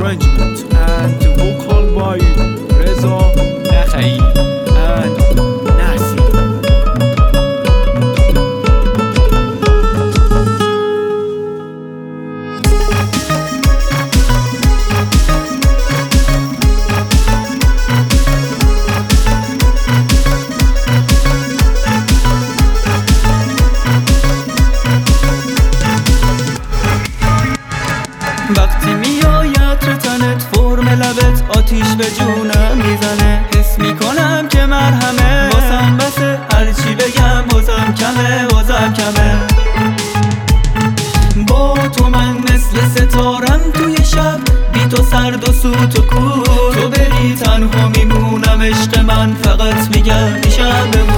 arrangement and vocal by Reza Nakhai and Nasi. وقتی میآید تو تنت فرم لبت آتیش به جونم میزنه، حس میکنم که مرهمه واسم بسه، هرچی بگم بازم کمه با تو من مثل ستارم توی شب، بی تو سرد و سوت و کور، تو بری تنها میمونم عشق من، فقط میگم میشم